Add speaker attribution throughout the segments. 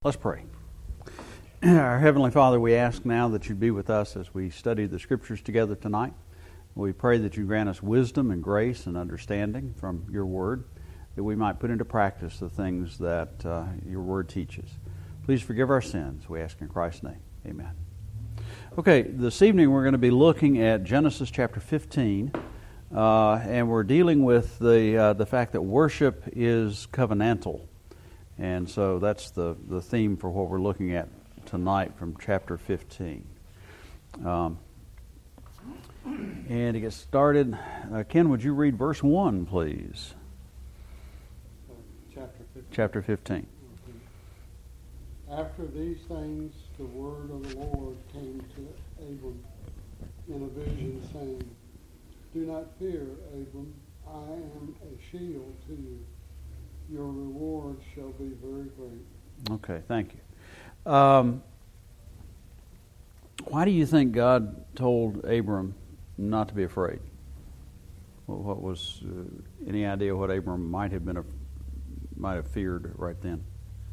Speaker 1: Let's pray. Our Heavenly Father, we ask now that you be with us as we study the Scriptures together tonight. We pray that you grant us wisdom and grace and understanding from your Word, that we might put into practice the things that your Word teaches. Please forgive our sins, we ask in Christ's name. Amen. Okay, this evening we're going to be looking at Genesis chapter 15, and we're dealing with the fact that worship is covenantal. And so that's the theme for what we're looking at tonight from chapter 15. And to get started, Ken, would you read verse 1, please? Chapter 15.
Speaker 2: After these things, the word of the Lord came to Abram in a vision, saying, "Do not fear, Abram. I am a shield to you. Your reward shall be very great."
Speaker 1: Okay, thank you. Why do you think God told Abram not to be afraid? What was any idea what Abram might have feared right then?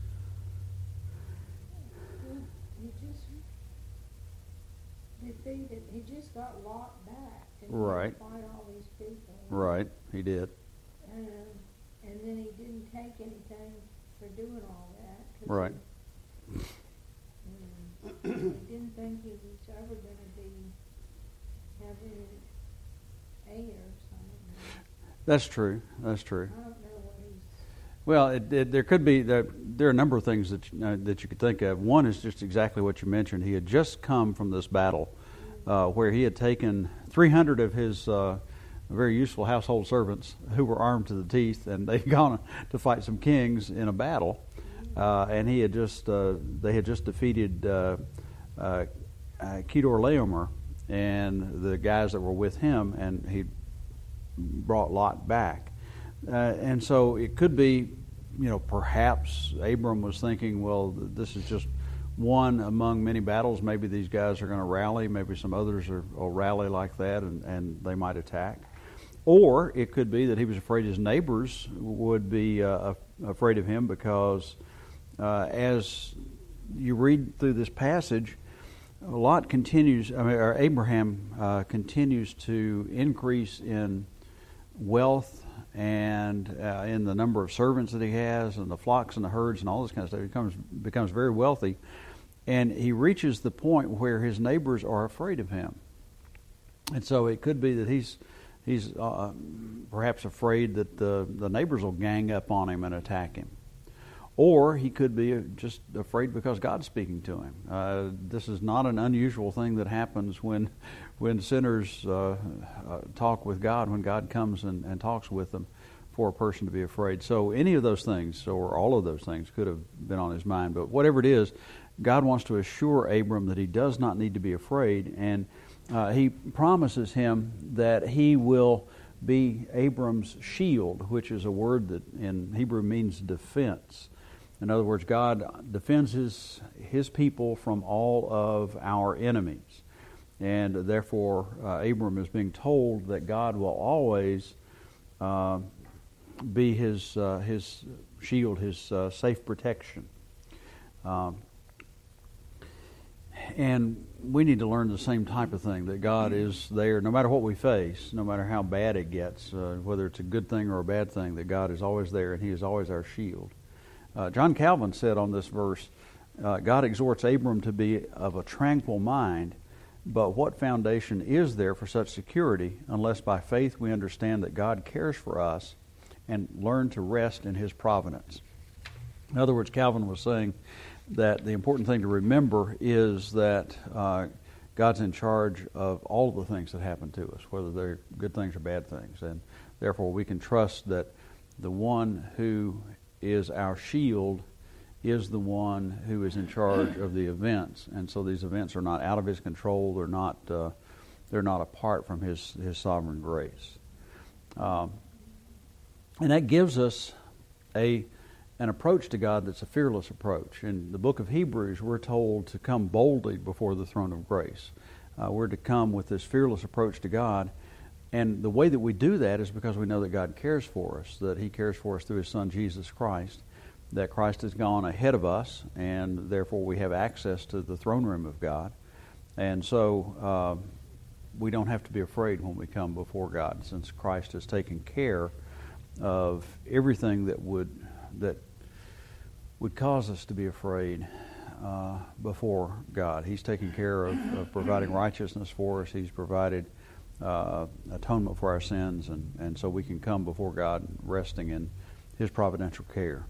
Speaker 3: He just got Lot back. And
Speaker 1: Right.
Speaker 3: He fight all these people.
Speaker 1: Right, he did.
Speaker 3: And then he didn't take anything for doing all that.
Speaker 1: Right.
Speaker 3: He didn't think he was ever going to have any heir or something.
Speaker 1: That's true.
Speaker 3: I don't know what he's...
Speaker 1: Well, there could be there are a number of things that you could think of. One is just exactly what you mentioned. He had just come from this battle where he had taken 300 of his very useful household servants who were armed to the teeth, and they'd gone to fight some kings in a battle. And they had just defeated Kedorlaomer and the guys that were with him, and he brought Lot back. And so it could be, perhaps Abram was thinking, well, this is just one among many battles. Maybe these guys are going to rally. Maybe some others will rally like that, and they might attack. Or it could be that he was afraid his neighbors would be afraid of him, because as you read through this passage, Abraham continues to increase in wealth and in the number of servants that he has, and the flocks and the herds and all this kind of stuff. He becomes very wealthy, and he reaches the point where his neighbors are afraid of him. And so it could be that he's perhaps afraid that the neighbors will gang up on him and attack him. Or he could be just afraid because God's speaking to him. This is not an unusual thing that happens when sinners talk with God, when God comes and talks with them, for a person to be afraid. So any of those things, or all of those things, could have been on his mind. But whatever it is, God wants to assure Abram that he does not need to be afraid, and he promises him that he will be Abram's shield, which is a word that in Hebrew means defense. In other words, God defends his people from all of our enemies. And therefore, Abram is being told that God will always be his shield, his safe protection. And we need to learn the same type of thing, that God is there no matter what we face, no matter how bad it gets, whether it's a good thing or a bad thing, that God is always there and he is always our shield. John Calvin said on this verse, God exhorts Abram to be of a tranquil mind, but what foundation is there for such security unless by faith we understand that God cares for us and learn to rest in his providence? In other words, Calvin was saying that the important thing to remember is that God's in charge of all of the things that happen to us, whether they're good things or bad things, and therefore we can trust that the one who is our shield is the one who is in charge of the events, and so these events are not out of his control. They're not apart from his sovereign grace, and that gives us an approach to God that's a fearless approach. In the book of Hebrews, we're told to come boldly before the throne of grace. We're to come with this fearless approach to God. And the way that we do that is because we know that God cares for us, that he cares for us through his Son, Jesus Christ, that Christ has gone ahead of us, and therefore we have access to the throne room of God. And so we don't have to be afraid when we come before God, since Christ has taken care of everything that would cause us to be afraid before God. He's taken care of providing righteousness for us. He's provided atonement for our sins, and so we can come before God resting in His providential care.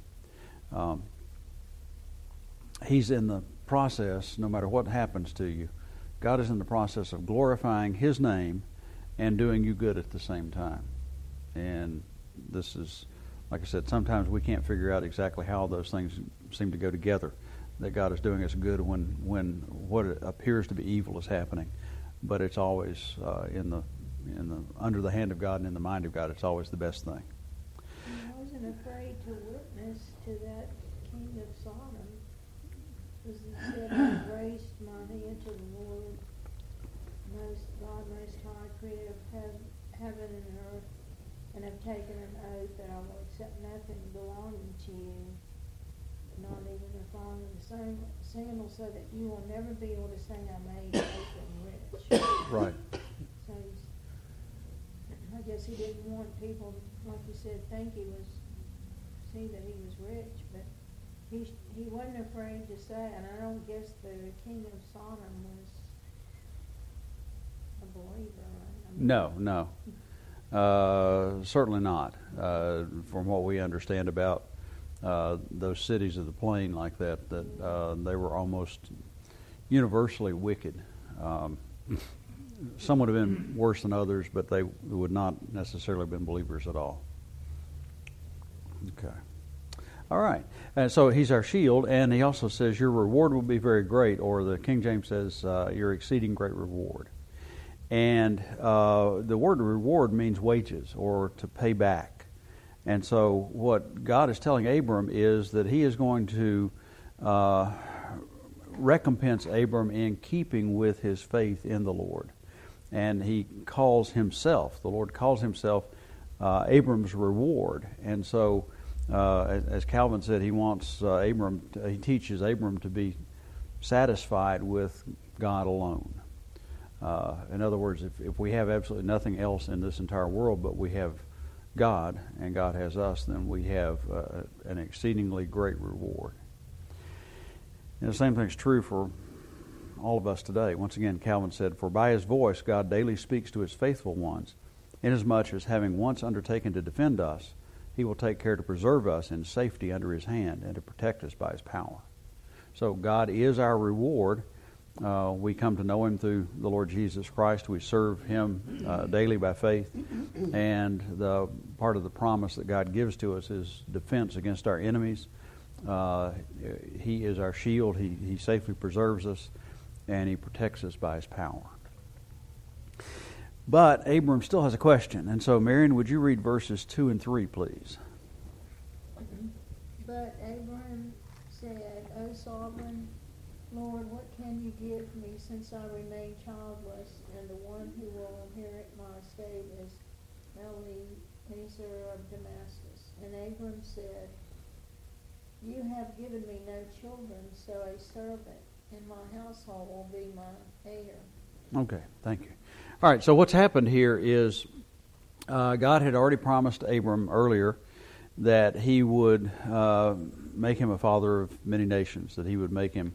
Speaker 1: He's in the process, no matter what happens to you, God is in the process of glorifying His name and doing you good at the same time. And this is, like I said, sometimes we can't figure out exactly how those things seem to go together, that God is doing us good when what appears to be evil is happening. But it's always under the hand of God and in the mind of God. It's always the best thing.
Speaker 3: I wasn't afraid to witness to that king of Sodom, because he said, "I raised my hand to the Lord, God Most High, Creator of heaven and earth, and have taken an oath that I will accept nothing belonging to you, not even the thong of the sandal, so that you will never be able to say I made open rich."
Speaker 1: Right.
Speaker 3: So I guess he didn't want people, like you said, think see that he was rich, but he wasn't afraid to say, and I don't guess the king of Sodom was a believer, right?
Speaker 1: No. Certainly not. From what we understand about those cities of the plain like that they were almost universally wicked. Some would have been worse than others, but they would not necessarily have been believers at all. Okay. All right. And so he's our shield, and he also says your reward will be very great, or the King James says your exceeding great reward. And the word reward means wages or to pay back. And so what God is telling Abram is that he is going to recompense Abram in keeping with his faith in the Lord. And he calls himself, the Lord calls himself Abram's reward. And so, as Calvin said, he teaches Abram to be satisfied with God alone. In other words, if we have absolutely nothing else in this entire world but we have God and God has us, then we have an exceedingly great reward. And the same thing is true for all of us today. Once again, Calvin said, "For by His voice God daily speaks to His faithful ones, inasmuch as having once undertaken to defend us, He will take care to preserve us in safety under His hand and to protect us by His power." So God is our reward. We come to know Him through the Lord Jesus Christ. We serve Him daily by faith. And the part of the promise that God gives to us is defense against our enemies. He is our shield. He safely preserves us, and He protects us by His power. But Abram still has a question. And so, Marion, would you read verses 2 and 3, please?
Speaker 3: But Abram said, "O sovereign Lord, what can you give me, since I remain childless, and the one who will inherit my estate is Eliezer of Damascus?" And Abram said, "You have given me no children, so a servant in my household will be my heir."
Speaker 1: Okay, thank you. All right, so what's happened here is God had already promised Abram earlier that He would make him a father of many nations, that He would make him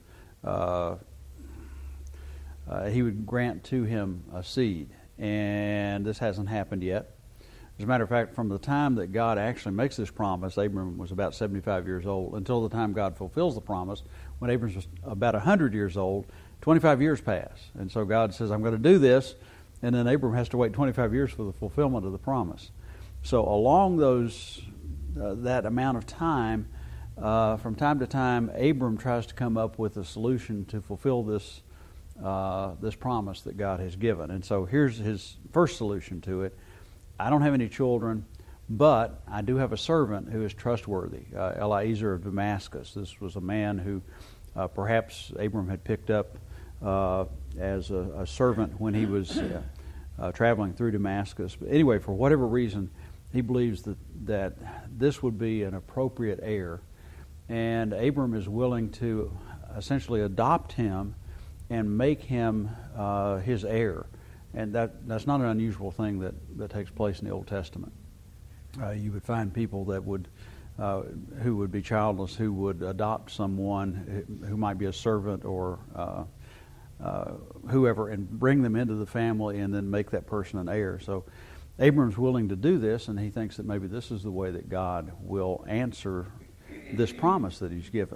Speaker 1: He would grant to him a seed. And this hasn't happened yet. As a matter of fact, from the time that God actually makes this promise, Abram was about 75 years old, until the time God fulfills the promise, when Abram was about 100 years old, 25 years pass. And so God says, "I'm going to do this," and then Abram has to wait 25 years for the fulfillment of the promise. So along that amount of time, from time to time, Abram tries to come up with a solution to fulfill this promise that God has given. And so here's his first solution to it. "I don't have any children, but I do have a servant who is trustworthy, Eliezer of Damascus." This was a man who perhaps Abram had picked up as a servant when he was traveling through Damascus. But anyway, for whatever reason, he believes that this would be an appropriate heir and Abram is willing to essentially adopt him and make him his heir. And that's not an unusual thing that takes place in the Old Testament. You would find people that would who would be childless, who would adopt someone who might be a servant or whoever, and bring them into the family and then make that person an heir. So Abram's willing to do this, and he thinks that maybe this is the way that God will answer this promise that he's given.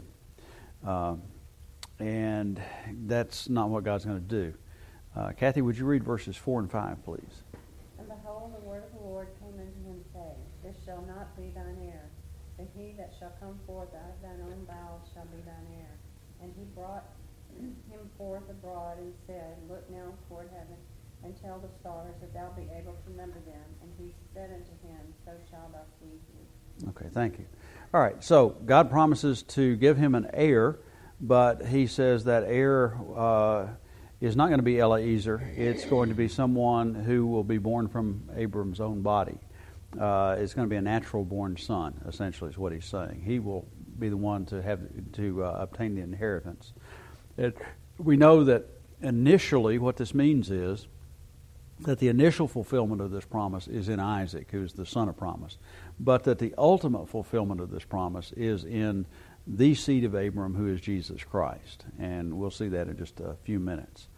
Speaker 1: And that's not what God's going to do. Kathy, would you read verses 4 and 5, please?
Speaker 4: And behold, the word of the Lord came unto him, saying, This shall not be thine heir, but he that shall come forth out of thine own bowels shall be thine heir. And he brought him forth abroad, and said, Look now toward heaven, and tell the stars, if thou be able to number them. And he said unto him, So shall thy seed be.
Speaker 1: Okay, thank you. All right, so God promises to give him an heir, but he says that heir is not going to be Eliezer. It's going to be someone who will be born from Abram's own body. It's going to be a natural-born son, essentially, is what he's saying. He will be the one to have to obtain the inheritance. We know that initially what this means is that the initial fulfillment of this promise is in Isaac, who is the son of promise, but that the ultimate fulfillment of this promise is in the seed of Abram, who is Jesus Christ. And we'll see that in just a few minutes.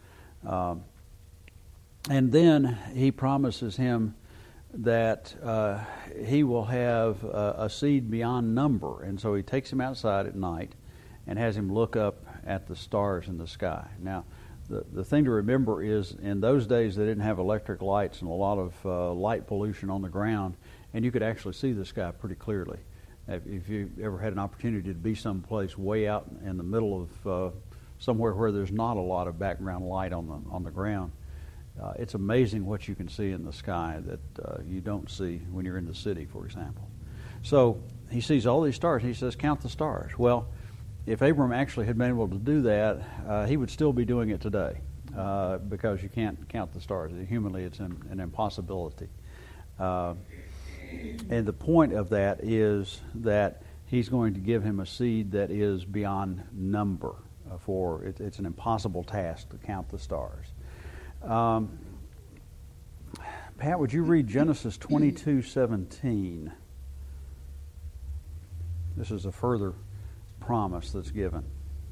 Speaker 1: And then he promises him that he will have a seed beyond number. And so he takes him outside at night and has him look up at the stars in the sky. Now, the thing to remember is in those days they didn't have electric lights and a lot of light pollution on the ground, and you could actually see the sky pretty clearly. If you ever had an opportunity to be someplace way out in the middle of somewhere where there's not a lot of background light on the ground, it's amazing what you can see in the sky that you don't see when you're in the city, for example. So he sees all these stars, and he says, count the stars. Well, if Abram actually had been able to do that, he would still be doing it today because you can't count the stars. Humanly, it's an impossibility. And the point of that is that he's going to give him a seed that is beyond number. It's an impossible task to count the stars. Pat, would you read Genesis 22:17? This is a further promise that's given.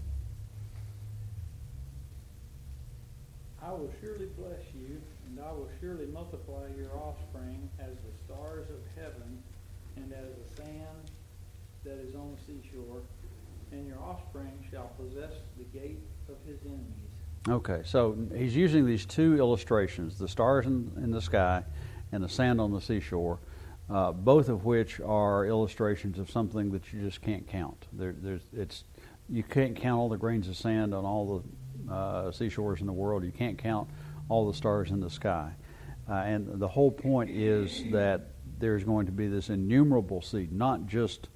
Speaker 5: I will surely bless you, and I will surely multiply your offspring as the stars of heaven and as the sand that is on the seashore, and your offspring shall possess the gate of his enemies.
Speaker 1: Okay, so he's using these two illustrations, the stars in the sky and the sand on the seashore, both of which are illustrations of something that you just can't count. You can't count all the grains of sand on all the seashores in the world. You can't count all the stars in the sky. And the whole point is that there's going to be this innumerable seed, not just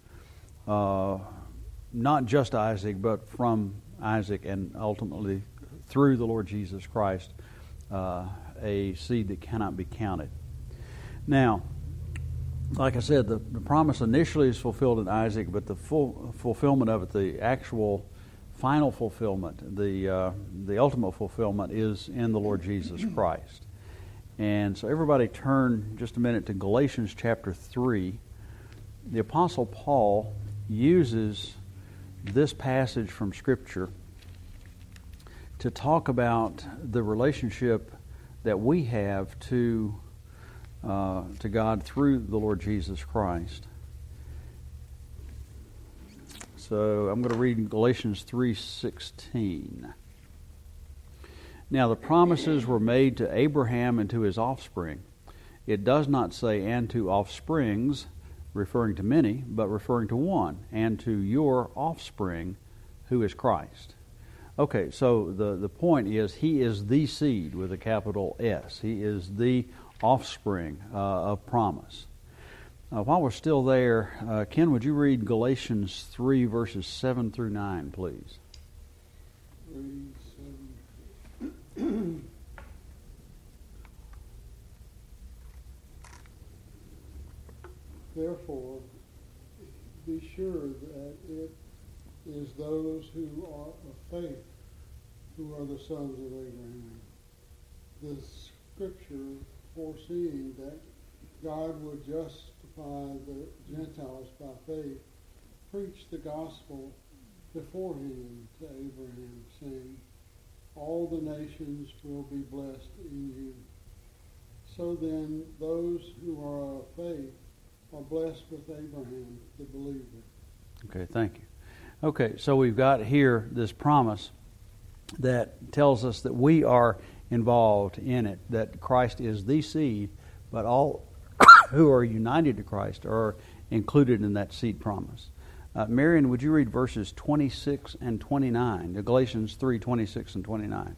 Speaker 1: Isaac, but from Isaac and ultimately through the Lord Jesus Christ, a seed that cannot be counted. Now, like I said, the promise initially is fulfilled in Isaac, but the full fulfillment of it, the actual final fulfillment, the ultimate fulfillment is in the Lord Jesus Christ. And so everybody turn just a minute to Galatians chapter 3. The Apostle Paul uses this passage from Scripture to talk about the relationship that we have to God through the Lord Jesus Christ. So I'm going to read Galatians 3:16. Now the promises were made to Abraham and to his offspring. It does not say and to offsprings, referring to many, but referring to one, and to your offspring, who is Christ. Okay, so the point is he is the seed with a capital S. He is the offspring of promise. While we're still there, Ken, would you read Galatians 3, verses 7 through 9, please?
Speaker 2: 3:7. Therefore, be sure that it is those who are of faith, who are the sons of Abraham. The scripture foreseeing that God would justify the Gentiles by faith, preached the gospel beforehand to Abraham, saying, all the nations will be blessed in you. So then, those who are of faith are blessed with Abraham, the believer.
Speaker 1: Okay, thank you. Okay, so we've got here this promise that tells us that we are involved in it, that Christ is the seed, but all who are united to Christ are included in that seed promise. Marion, would you read verses 26 and 29, Galatians 3, 26 and 29?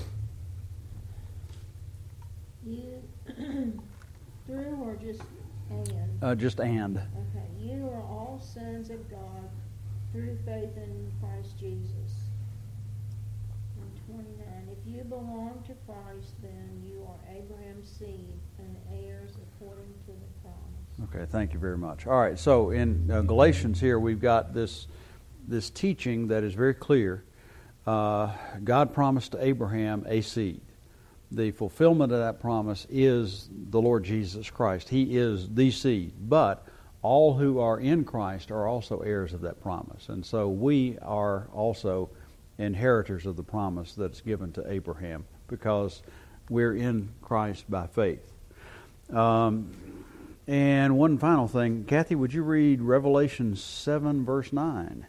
Speaker 3: You through or just and?
Speaker 1: Just and.
Speaker 3: Okay. You are all sons of God through faith in Christ Jesus. And 29. If you belong to Christ, then you are Abraham's seed and heirs according to the promise.
Speaker 1: Okay, thank you very much. All right, so in Galatians here we've got this teaching that is very clear. God promised to Abraham a seed. The fulfillment of that promise is the Lord Jesus Christ. He is the seed. But all who are in Christ are also heirs of that promise. And so we are also inheritors of the promise that's given to Abraham because we're in Christ by faith. And one final thing. Kathy, would you read Revelation 7, verse 9?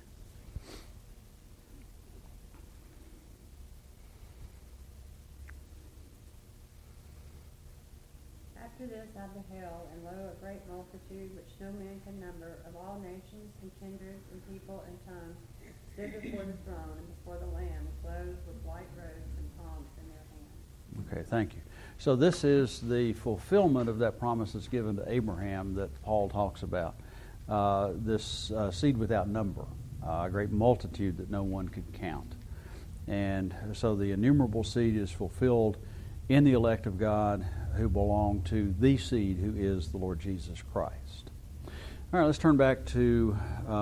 Speaker 4: After this I beheld, and lo, a great multitude, which no man can number, of all nations and kindreds and people and tongues, stood before the throne and before the Lamb, clothed with white robes and palms in their hands.
Speaker 1: Okay, thank you. So this is the fulfillment of that promise that's given to Abraham that Paul talks about. This seed without number, a great multitude that no one could count. And so the innumerable seed is fulfilled in the elect of God who belong to the seed who is the Lord Jesus Christ. All right, let's turn back to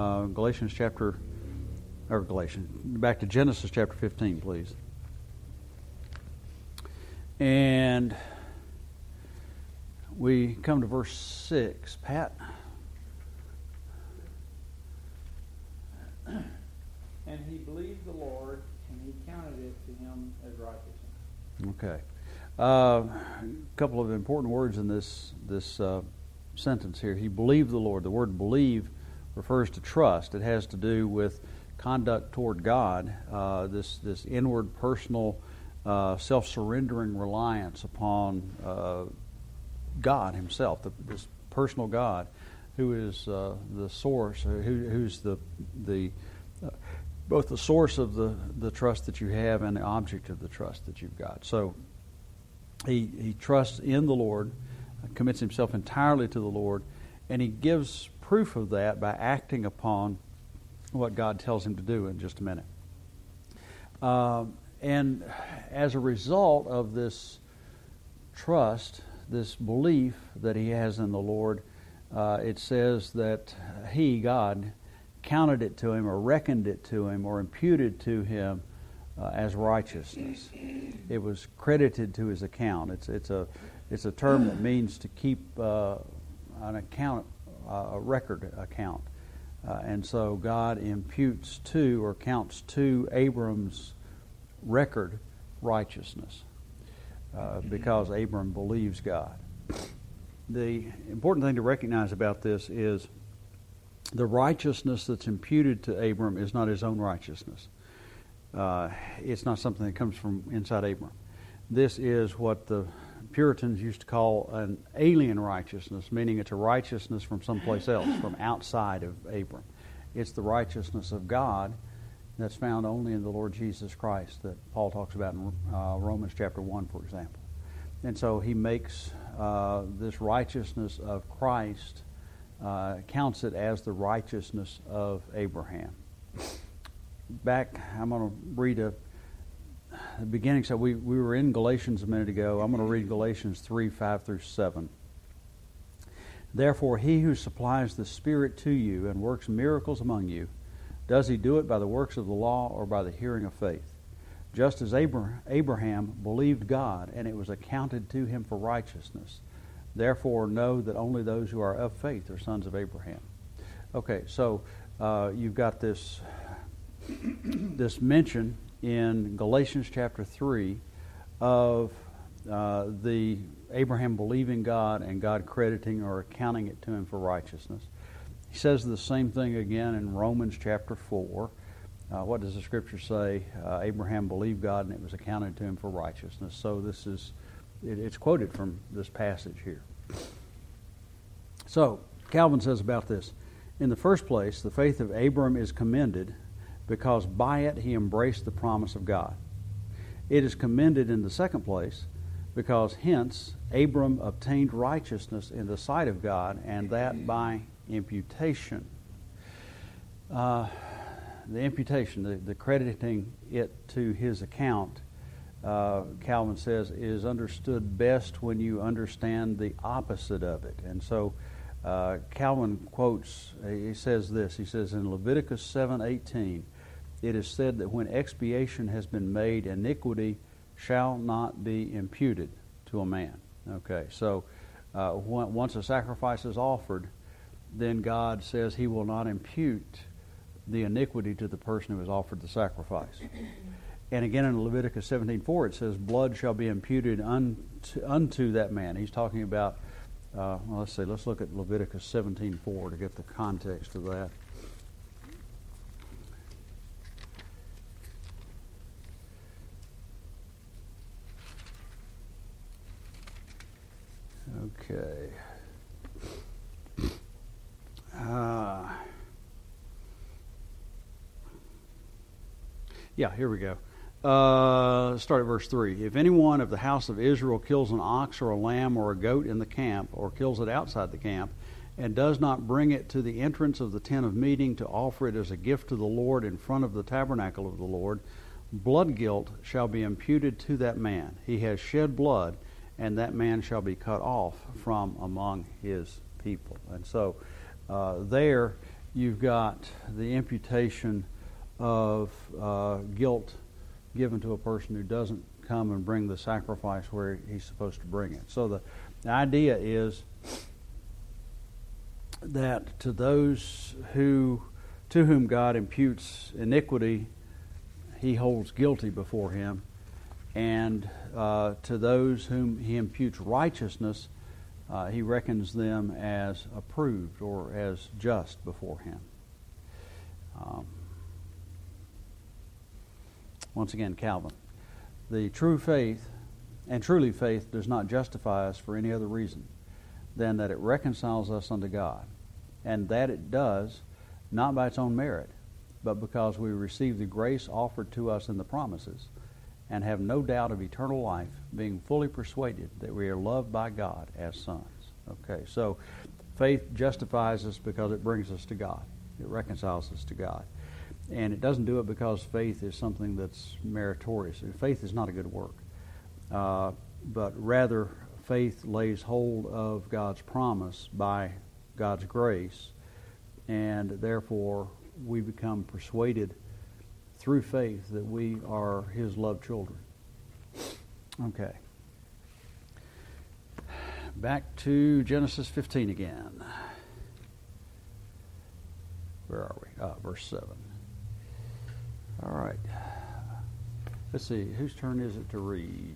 Speaker 1: back to Genesis chapter 15, please. And we come to verse 6. Pat?
Speaker 5: And he believed the Lord, and he counted it to him as righteousness.
Speaker 1: Okay. A couple of important words in this sentence here. He believed the Lord. The word believe refers to trust. It has to do with conduct toward God, this inward personal self-surrendering reliance upon God himself, this personal God who is the source, who's the both the source of the trust that you have and the object of the trust that you've got. So he trusts in the Lord, commits himself entirely to the Lord, and he gives proof of that by acting upon what God tells him to do in just a minute. And as a result of this trust, this belief that he has in the Lord, it says that he, God, counted it to him or reckoned it to him or imputed to him as righteousness. It was credited to his account. It's a term that means to keep an account, a record account. And so God imputes to or counts to Abram's record righteousness because Abram believes God. The important thing to recognize about this is the righteousness that's imputed to Abram is not his own righteousness. It's not something that comes from inside Abram. This is what the Puritans used to call an alien righteousness, meaning it's a righteousness from someplace else, from outside of Abram. It's the righteousness of God that's found only in the Lord Jesus Christ that Paul talks about in Romans chapter 1, for example. And so he makes this righteousness of Christ, counts it as the righteousness of Abraham. Back, I'm going to read the beginning. So we were in Galatians a minute ago. I'm going to read Galatians 3, 5 through 7. Therefore, he who supplies the Spirit to you and works miracles among you, Does he do it by the works of the law or by the hearing of faith? Just as Abraham believed God, and it was accounted to him for righteousness. Therefore know that only those who are of faith are sons of Abraham. Okay, so you've got this mention in Galatians chapter 3 of the Abraham believing God and God crediting or accounting it to him for righteousness. He says the same thing again in Romans chapter 4. What does the scripture say? Abraham believed God and it was accounted to him for righteousness. So it's quoted from this passage here. So Calvin says about this, in the first place, the faith of Abram is commended because by it he embraced the promise of God. It is commended in the second place because hence Abram obtained righteousness in the sight of God, and that by imputation. The imputation, the crediting it to his account, Calvin says, is understood best when you understand the opposite of it. And so Calvin quotes, he says this, he says in Leviticus 7:18, it is said that when expiation has been made, iniquity shall not be imputed to a man. Okay, so once a sacrifice is offered, then God says he will not impute the iniquity to the person who has offered the sacrifice. And again in Leviticus 17:4 it says, blood shall be imputed unto that man. He's talking about, let's look at Leviticus 17:4 to get the context of that. Okay. Here we go. Start at verse 3. If anyone of the house of Israel kills an ox or a lamb or a goat in the camp, or kills it outside the camp, and does not bring it to the entrance of the tent of meeting to offer it as a gift to the Lord in front of the tabernacle of the Lord, blood guilt shall be imputed to that man. He has shed blood, and that man shall be cut off from among his people. And so there you've got the imputation of guilt given to a person who doesn't come and bring the sacrifice where he's supposed to bring it. So the idea is that to those to whom God imputes iniquity, he holds guilty before him, and to those whom he imputes righteousness, he reckons them as approved or as just before him. Once again, Calvin. The true faith, and truly faith, does not justify us for any other reason than that it reconciles us unto God, and that it does not by its own merit, but because we receive the grace offered to us in the promises, and have no doubt of eternal life, being fully persuaded that we are loved by God as sons. Okay, so faith justifies us because it brings us to God. It reconciles us to God. And it doesn't do it because faith is something that's meritorious. Faith is not a good work. But rather, faith lays hold of God's promise by God's grace, and therefore we become persuaded through faith that we are His loved children. Okay. Back to Genesis 15 again. Where are we? Verse 7. All right. Let's see. Whose turn is it to read?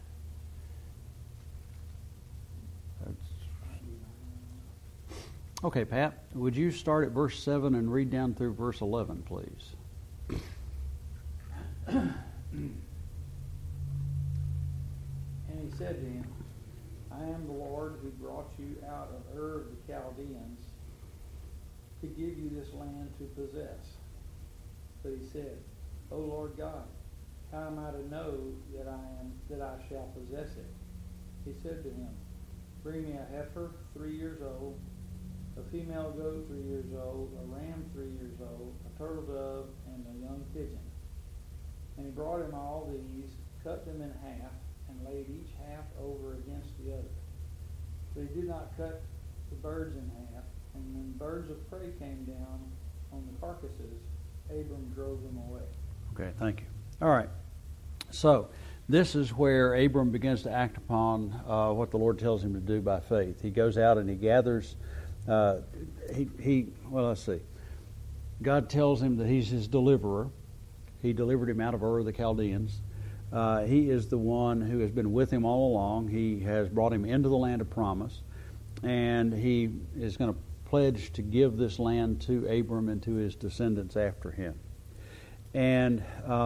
Speaker 1: Okay, Pat, would you start at verse 7 and read down through verse 11, please?
Speaker 5: And he said to him, I am the Lord who brought you out of Ur of the Chaldeans to give you this land to possess. But he said, O Lord God, how am I to know that I shall possess it? He said to him, bring me a heifer 3 years old, a female goat 3 years old, a ram 3 years old, a turtle dove, and a young pigeon. And he brought him all these, cut them in half, and laid each half over against the other. But he did not cut the birds in half. And when birds of prey came down on the carcasses, Abram drove them away.
Speaker 1: Okay, thank you. All right. So this is where Abram begins to act upon what the Lord tells him to do by faith. He goes out and he gathers. Well, let's see. God tells him that he's his deliverer. He delivered him out of Ur of the Chaldeans. He is the one who has been with him all along. He has brought him into the land of promise, and he is going to pledge to give this land to Abram and to his descendants after him. And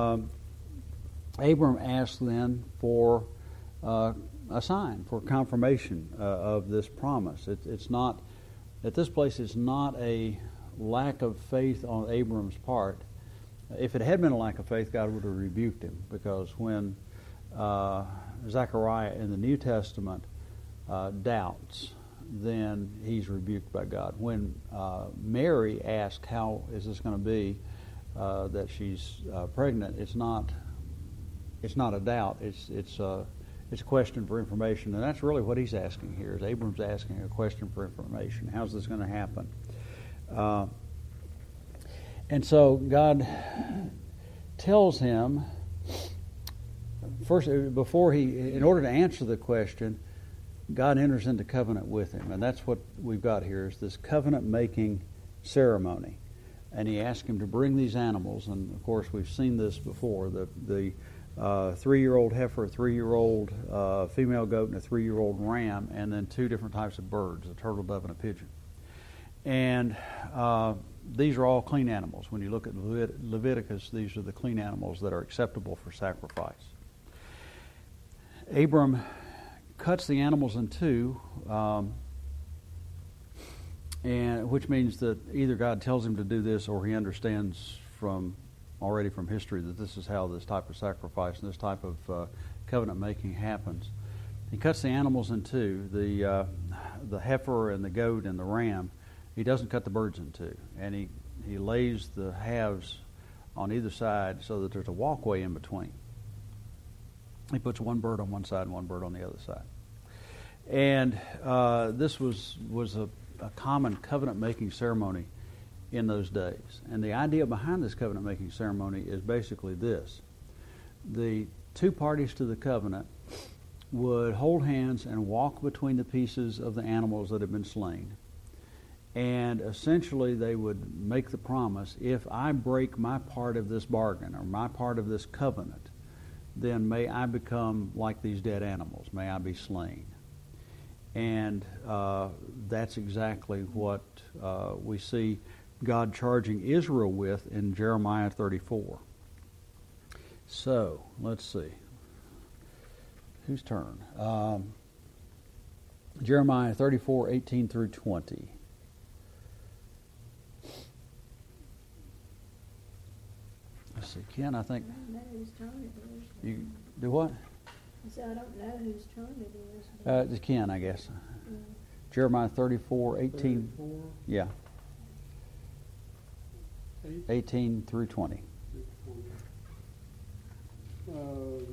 Speaker 1: Abram asked then for a sign, for confirmation of this promise. It's not, at this place, it's not a lack of faith on Abram's part. If it had been a lack of faith, God would have rebuked him, because when Zechariah in the New Testament doubts, then he's rebuked by God. When Mary asked, how is this going to be that she's pregnant, it's not a doubt. It's a question for information, and that's really what he's asking here. Is Abram's asking a question for information? How's this going to happen? And so God tells him first, in order to answer the question, God enters into covenant with him, and that's what we've got here, is this covenant-making ceremony. And he asks him to bring these animals, and of course we've seen this before, the 3-year-old heifer, a 3-year-old female goat, and a 3-year-old ram, and then 2 different types of birds, a turtle dove and a pigeon. And these are all clean animals. When you look at Leviticus, these are the clean animals that are acceptable for sacrifice. Abram cuts the animals in 2, and which means that either God tells him to do this, or he understands already from history that this is how this type of sacrifice and this type of covenant making happens. He cuts the animals in 2, the heifer and the goat and the ram. He doesn't cut the birds in 2, and he lays the halves on either side so that there's a walkway in between. He puts one bird on one side and one bird on the other side. And this was a common covenant-making ceremony in those days. And the idea behind this covenant-making ceremony is basically this. The 2 parties to the covenant would hold hands and walk between the pieces of the animals that have been slain. And essentially they would make the promise, if I break my part of this bargain or my part of this covenant, then may I become like these dead animals. May I be slain. And that's exactly what we see God charging Israel with in Jeremiah 34. So, let's see. Whose turn? Jeremiah 34, 18 through 20. Let's see, Ken, I think...
Speaker 3: I don't know whose turn it is.
Speaker 1: You do what?
Speaker 3: I said I don't know whose turn it is.
Speaker 1: It's Ken, I guess.
Speaker 3: Yeah.
Speaker 1: Jeremiah 34, 18...
Speaker 2: 34,
Speaker 1: Yeah,
Speaker 2: 8,
Speaker 1: 18 through 20.
Speaker 2: 20.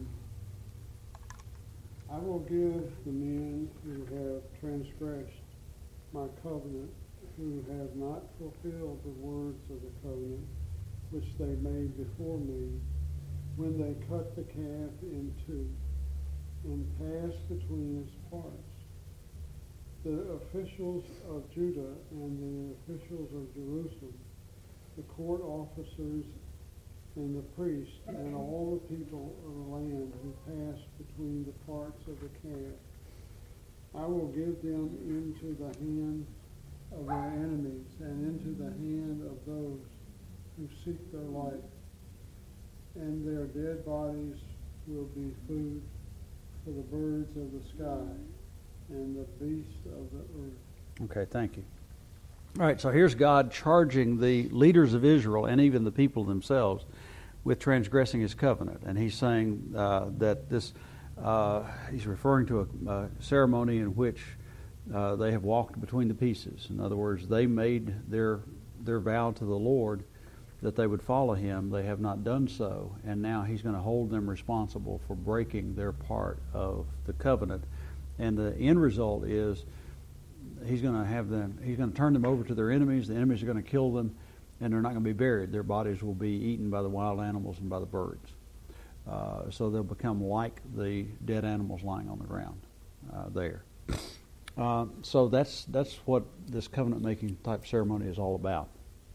Speaker 2: I will give the men who have transgressed my covenant, who have not fulfilled the words of the covenant which they made before me, when they cut the calf in 2 and passed between its parts. The officials of Judah and the officials of Jerusalem, the court officers and the priests, and all the people of the land who passed between the parts of the calf, I will give them into the hand of their enemies and into the hand of those who seek their life, and their dead bodies will be food for the birds of the sky and the beasts of the earth.
Speaker 1: Okay, thank you. All right, so here's God charging the leaders of Israel and even the people themselves with transgressing his covenant. And he's saying that this, he's referring to a ceremony in which they have walked between the pieces. In other words, they made their vow to the Lord that they would follow him. They have not done so, and now he's going to hold them responsible for breaking their part of the covenant. And the end result is he's going to turn them over to their enemies. The enemies are going to kill them, and they're not going to be buried. Their bodies will be eaten by the wild animals and by the birds. So they'll become like the dead animals lying on the ground there. So that's what this covenant-making type ceremony is all about.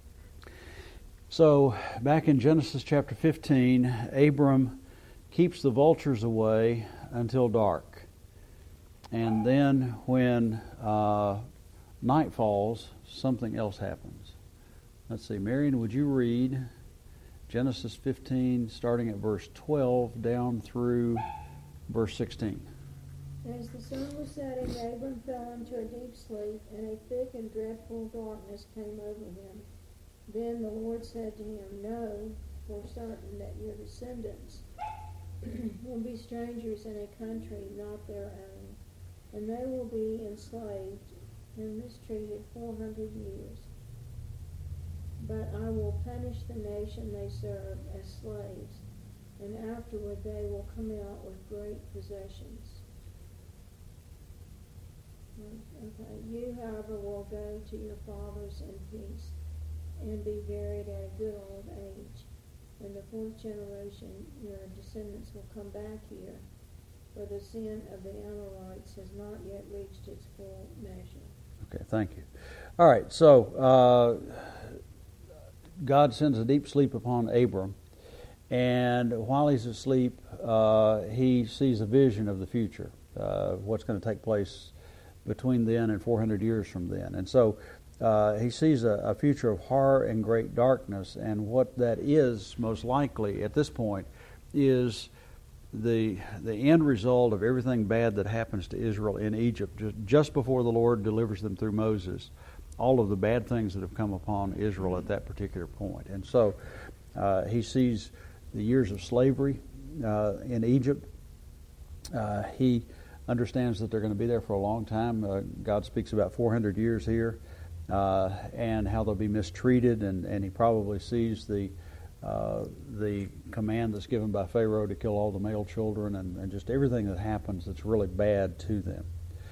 Speaker 1: So back in Genesis chapter 15, Abram keeps the vultures away until dark. And then when night falls, something else happens. Let's see, Marion, would you read Genesis 15, starting at verse 12, down through verse 16?
Speaker 3: As the sun was setting, Abram fell into a deep sleep, and a thick and dreadful darkness came over him. Then the Lord said to him, Know for certain that your descendants will be strangers in a country not their own, and they will be enslaved and mistreated 400 years. But I will punish the nation they serve as slaves, and afterward they will come out with great possessions. Okay. You, however, will go to your fathers in peace, and be buried at a good old age. In the fourth generation, your descendants will come back here, for the sin of the Amorites has not yet reached its full measure.
Speaker 1: Okay, thank you. All right, so God sends a deep sleep upon Abram, and while he's asleep, he sees a vision of the future, what's going to take place between then and 400 years from then. And so he sees a future of horror and great darkness, and what that is most likely at this point is the end result of everything bad that happens to Israel in Egypt just before the Lord delivers them through Moses, all of the bad things that have come upon Israel at that particular point. And so he sees the years of slavery in Egypt. He understands that they're going to be there for a long time. God speaks about 400 years here, and how they'll be mistreated, and he probably sees the command that's given by Pharaoh to kill all the male children, and just everything that happens that's really bad to them.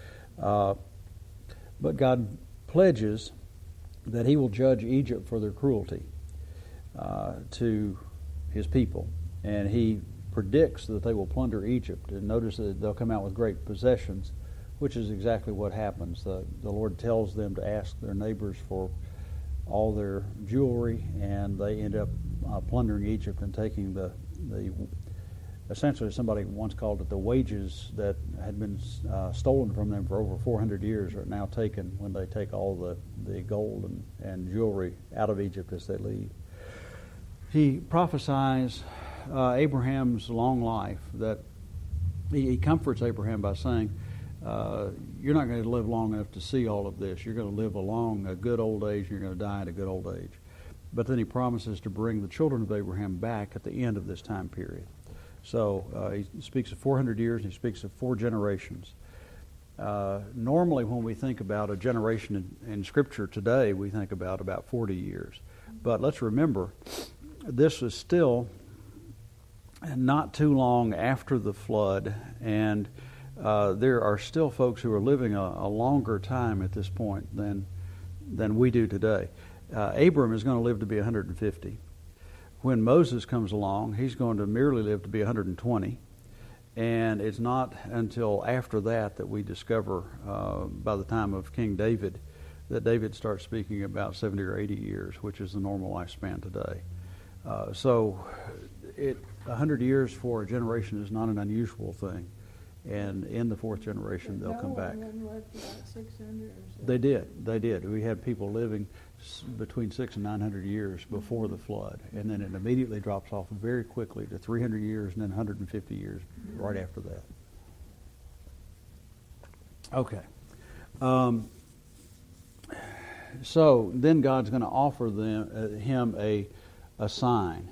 Speaker 1: But God pledges that he will judge Egypt for their cruelty to his people, and he predicts that they will plunder Egypt. And notice that they'll come out with great possessions, which is exactly what happens. The Lord tells them to ask their neighbors for all their jewelry, and they end up plundering Egypt and taking the essentially, somebody once called it the wages that had been stolen from them for over 400 years are now taken when they take all the gold and jewelry out of Egypt as they leave. He prophesies Abraham's long life, that he comforts Abraham by saying, you're not going to live long enough to see all of this. You're going to live a good old age, and you're going to die at a good old age. But then he promises to bring the children of Abraham back at the end of this time period. So he speaks of 400 years, and he speaks of 4 generations. Normally when we think about a generation in Scripture today, we think about 40 years. But let's remember, this is still not too long after the flood, and there are still folks who are living a longer time at this point than we do today. Abram is going to live to be 150. When Moses comes along, he's going to merely live to be 120. And it's not until after that we discover, by the time of King David, that David starts speaking about 70 or 80 years, which is the normal lifespan today. So 100 years for a generation is not an unusual thing. And in the 4th generation, they'll come back.
Speaker 3: Lived about 600 or so.
Speaker 1: They did. We had people living between 600 and 900 years before the flood, and then it immediately drops off very quickly to 300 years and then 150 years right after that. Okay. So then God's going to offer him a sign.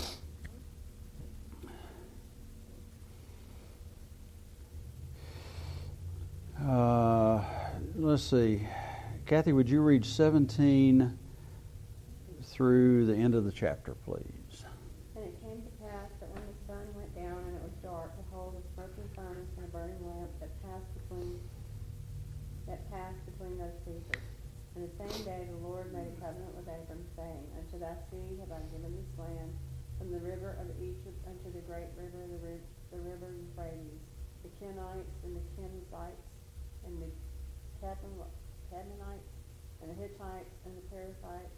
Speaker 1: Let's see. Kathy, would you read 17 through the end of the chapter, please?
Speaker 4: And it came to pass that when the sun went down and it was dark, behold, a smoking furnace and a burning lamp that passed between those pieces. And the same day the Lord made a covenant with Abram, saying, Unto thy seed have I given this land, from the river of Egypt unto the great river, the river Euphrates, the Kenites and the Kenizzites, and the Canaanites, and the Hittites, and the Perizzites.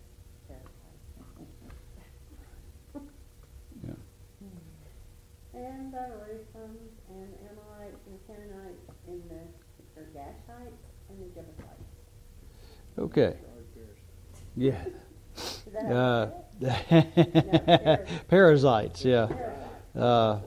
Speaker 1: Yeah.
Speaker 4: And the Rephaims, and the Amorites, and the Canaanites, and the Girgashites, and the Jebusites.
Speaker 1: Okay. Yeah.
Speaker 4: Did that have
Speaker 1: Parasites, yeah.
Speaker 4: Perizzites.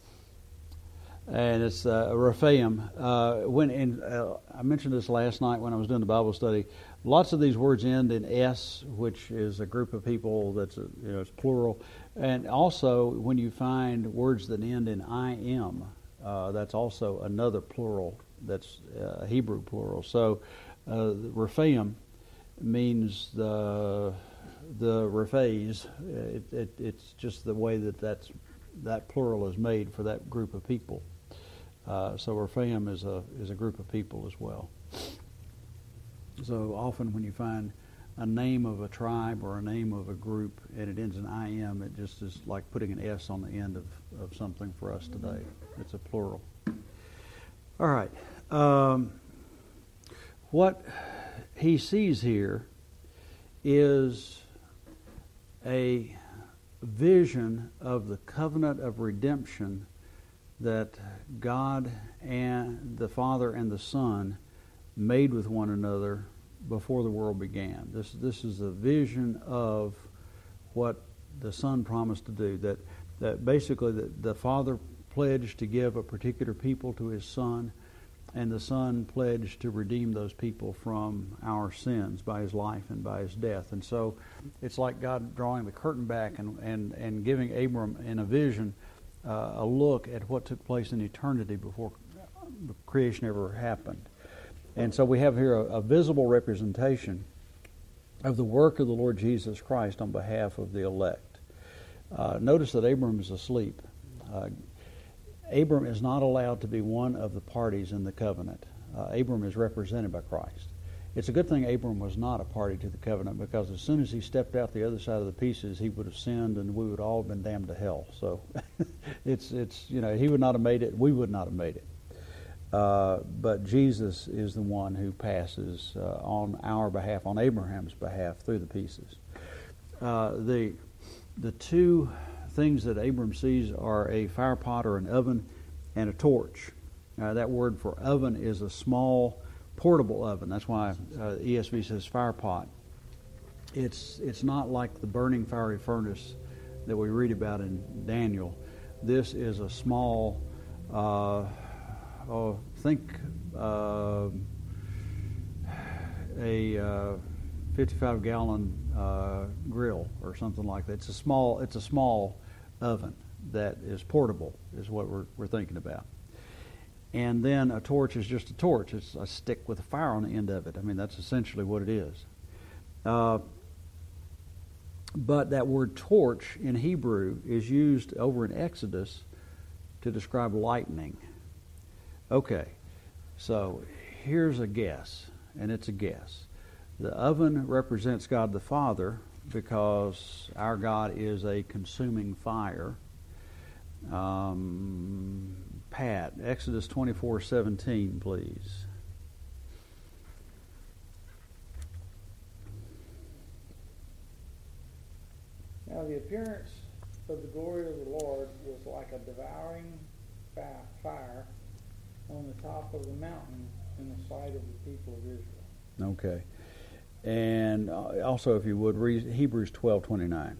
Speaker 1: And it's Rephaim. I mentioned this last night when I was doing the Bible study. Lots of these words end in S, which is a group of people that's it's plural. And also, when you find words that end in im, that's also another plural. That's Hebrew plural. So Rephaim means the Rephais. It's just the way that plural is made for that group of people. So Rephaim is a group of people as well. So often when you find a name of a tribe or a name of a group and it ends in im, it just is like putting an S on the end of something for us today. It's a plural. All right. What he sees here is a vision of the covenant of redemption that God and the Father and the Son made with one another before the world began. This is a vision of what the Son promised to do, that basically the Father pledged to give a particular people to his Son, and the Son pledged to redeem those people from our sins by his life and by his death. And so it's like God drawing the curtain back and giving Abram in a vision a look at what took place in eternity before creation ever happened. And so we have here a visible representation of the work of the Lord Jesus Christ on behalf of the elect. Notice that Abram is asleep. Abram is not allowed to be one of the parties in the covenant. Abram is represented by Christ. It's a good thing Abram was not a party to the covenant, because as soon as he stepped out the other side of the pieces, he would have sinned and we would all have been damned to hell. So it's he would not have made it, we would not have made it. But Jesus is the one who passes on our behalf, on Abraham's behalf, through the pieces. The two things that Abram sees are a fire pot or an oven and a torch. That word for oven is a small portable oven. That's why ESV says fire pot. It's not like the burning fiery furnace that we read about in Daniel. This is a small, think a 55-gallon grill or something like that. It's a small oven that is portable, is what we're thinking about. And then a torch is just a torch. It's a stick with a fire on the end of it. I mean, that's essentially what it is. But that word torch in Hebrew is used over in Exodus to describe lightning. Okay, so here's a guess, and it's a guess. The oven represents God the Father, because our God is a consuming fire. Pat, Exodus 24:17, please.
Speaker 5: Now the appearance of the glory of the Lord was like a devouring fire on the top of the mountain in the sight of the people of Israel.
Speaker 1: Okay. And also, if you would, read Hebrews 12:29.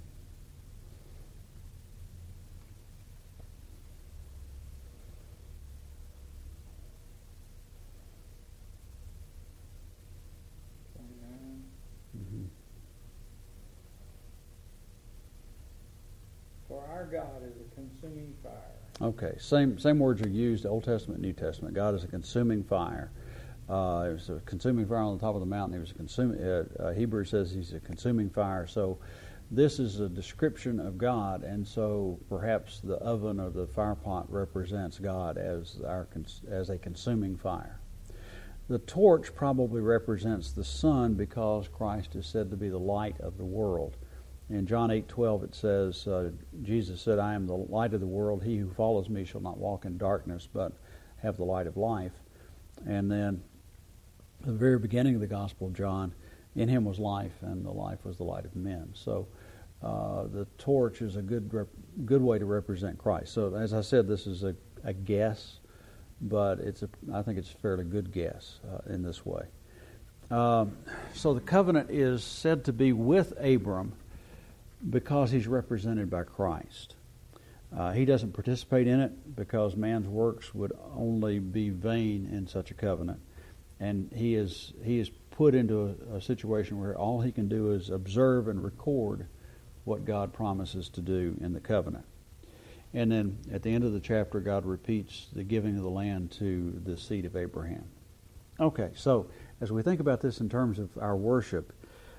Speaker 5: For our God is a consuming fire.
Speaker 1: Okay, same words are used Old Testament and New Testament. God is a consuming fire. It was a consuming fire on the top of the mountain. He was a consuming. Hebrews says he's a consuming fire. So this is a description of God, and so perhaps the oven or the fire pot represents God as a consuming fire. The torch probably represents the sun because Christ is said to be the light of the world. In John 8:12 it says, Jesus said, I am the light of the world. He who follows me shall not walk in darkness, but have the light of life. And then at the very beginning of the Gospel of John, in him was life, and the life was the light of men. So the torch is a good way to represent Christ. So as I said, this is a guess, but I think it's a fairly good guess in this way. So the covenant is said to be with Abram because he's represented by Christ. He doesn't participate in it because man's works would only be vain in such a covenant. And he is put into a situation where all he can do is observe and record what God promises to do in the covenant. And then at the end of the chapter, God repeats the giving of the land to the seed of Abraham. Okay, so as we think about this in terms of our worship,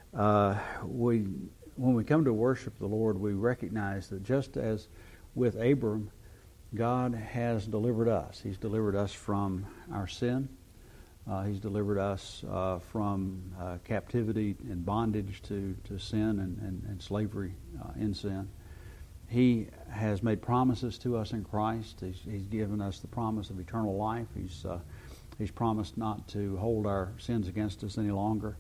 Speaker 1: when we come to worship the Lord, we recognize that just as with Abram, God has delivered us. He's delivered us from our sin. He's delivered us from captivity and bondage to sin and slavery in sin. He has made promises to us in Christ. He's given us the promise of eternal life. He's promised not to hold our sins against us any longer.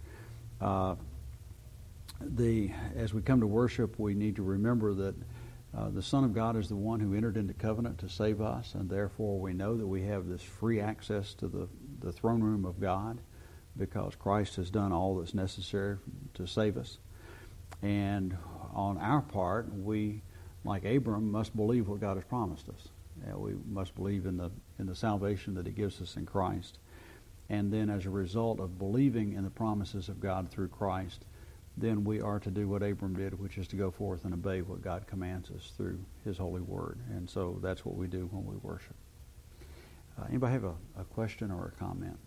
Speaker 1: As we come to worship, we need to remember that the Son of God is the one who entered into covenant to save us, and therefore we know that we have this free access to the throne room of God because Christ has done all that's necessary to save us. And on our part, we, like Abram, must believe what God has promised us. We must believe in the salvation that He gives us in Christ. And then as a result of believing in the promises of God through Christ, then we are to do what Abram did, which is to go forth and obey what God commands us through His holy word. And so that's what we do when we worship. Anybody have a question or a comment?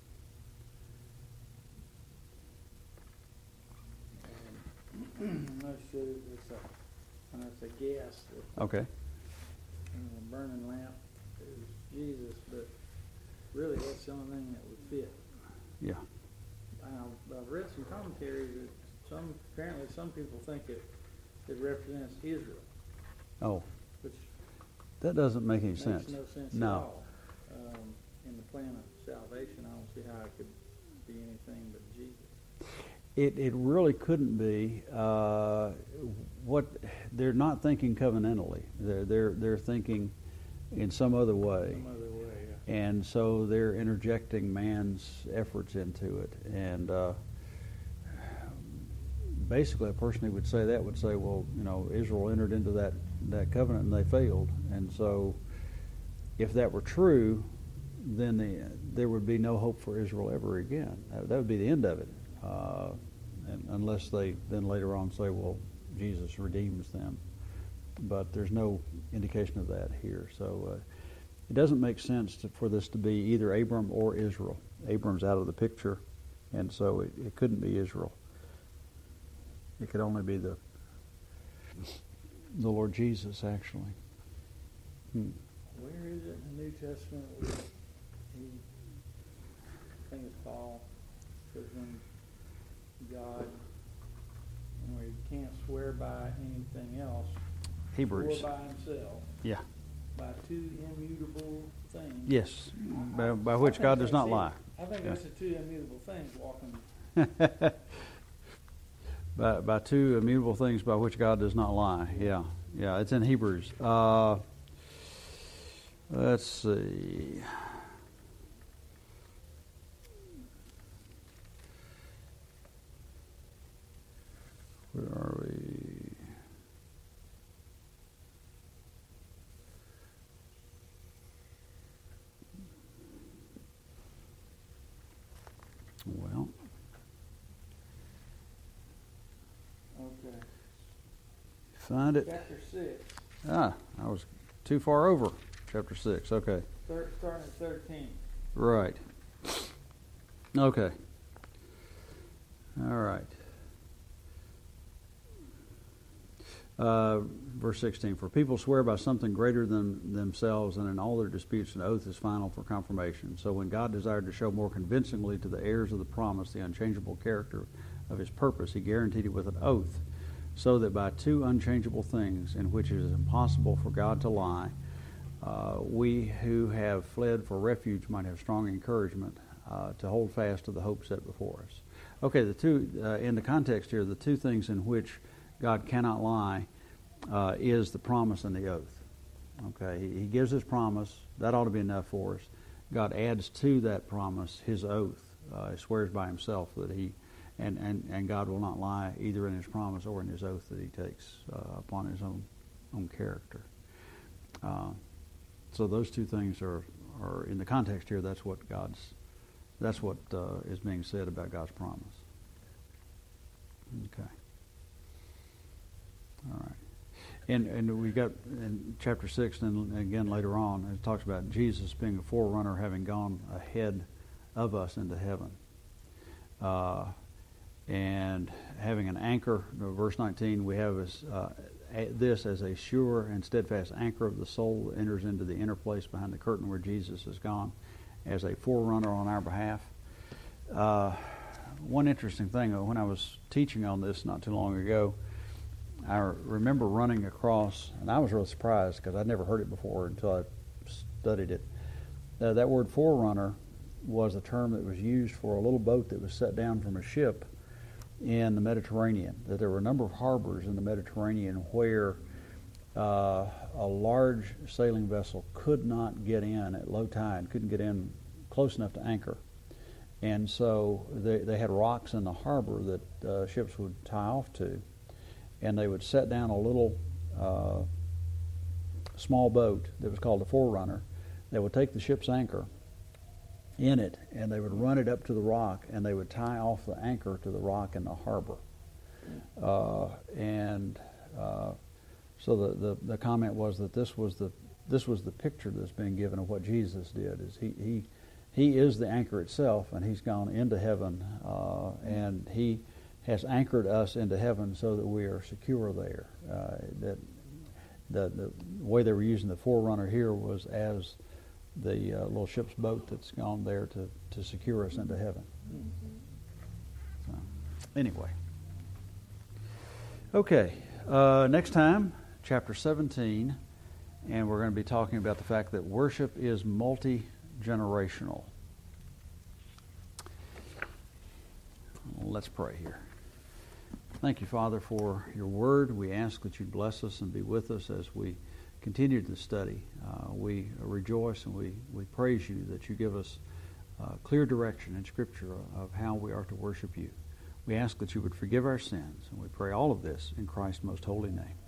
Speaker 5: It's a guess that
Speaker 1: Okay.
Speaker 5: the burning lamp is Jesus, but really that's the only thing that would fit.
Speaker 1: Yeah.
Speaker 5: I've read some commentaries that apparently some people think it represents Israel,
Speaker 1: Oh,
Speaker 5: which
Speaker 1: that doesn't make any
Speaker 5: makes
Speaker 1: sense.
Speaker 5: no sense
Speaker 1: No.
Speaker 5: at all. In the plan of salvation, I don't see how it could be anything but Jesus.
Speaker 1: It really couldn't be. What they're not thinking covenantally. They're thinking in some other way.
Speaker 5: Some other way, yeah.
Speaker 1: And so they're interjecting man's efforts into it. And basically a person who would say that would say, well, Israel entered into that covenant and they failed. And so if that were true, then there would be no hope for Israel ever again. That would be the end of it. And unless they then later on say, well, Jesus redeems them. But there's no indication of that here. So it doesn't make sense for this to be either Abram or Israel. Abram's out of the picture, and so it couldn't be Israel. It could only be the Lord Jesus, actually.
Speaker 5: Where is it in the New Testament where I think it's Paul says when God, where He can't swear by anything else,
Speaker 1: Hebrews.
Speaker 5: swore by Himself,
Speaker 1: Yeah.
Speaker 5: by two immutable things.
Speaker 1: Yes. By which God does not lie.
Speaker 5: I think that's the two immutable things walking.
Speaker 1: By two immutable things by which God does not lie. Yeah. Yeah, it's in Hebrews. Let's see. Where are we? Well,
Speaker 5: Okay.
Speaker 1: find it.
Speaker 5: Chapter 6,
Speaker 1: I was too far over. Chapter 6. Okay.
Speaker 5: starting at 13.
Speaker 1: Right. Okay. All right. Verse 16, for people swear by something greater than themselves, and in all their disputes an oath is final for confirmation. So when God desired to show more convincingly to the heirs of the promise the unchangeable character of his purpose, he guaranteed it with an oath, so that by two unchangeable things in which it is impossible for God to lie, we who have fled for refuge might have strong encouragement to hold fast to the hope set before us. Okay, the two, in the context here, the two things in which God cannot lie is the promise and the oath. Okay, he gives his promise. That ought to be enough for us. God adds to that promise his oath. He swears by himself that he, and God will not lie either in his promise or in his oath that he takes upon his own character. So those two things are in the context here. That's what is being said about God's promise. Okay. All right. And we got in chapter 6, and again later on, it talks about Jesus being a forerunner, having gone ahead of us into heaven. And having an anchor, verse 19, we have this as a sure and steadfast anchor of the soul that enters into the inner place behind the curtain where Jesus has gone as a forerunner on our behalf. One interesting thing, when I was teaching on this not too long ago, I remember running across, and I was really surprised because I'd never heard it before until I studied it. That word forerunner was a term that was used for a little boat that was set down from a ship in the Mediterranean. That there were a number of harbors in the Mediterranean where a large sailing vessel could not get in at low tide, couldn't get in close enough to anchor. And so they had rocks in the harbor that ships would tie off to. And they would set down a little small boat that was called a forerunner. They would take the ship's anchor in it, and they would run it up to the rock, and they would tie off the anchor to the rock in the harbor. So the comment was that this was the picture that's being given of what Jesus did. Is he is the anchor itself, and he's gone into heaven, and he has anchored us into heaven so that we are secure there. That the way they were using the forerunner here was as the little ship's boat that's gone there to secure us into heaven. So, anyway. Okay, next time, chapter 17, and we're going to be talking about the fact that worship is multi-generational. Let's pray here. Thank you, Father, for your word. We ask that you bless us and be with us as we continue to study. We rejoice and we praise you that you give us clear direction in Scripture of how we are to worship you. We ask that you would forgive our sins, and we pray all of this in Christ's most holy name.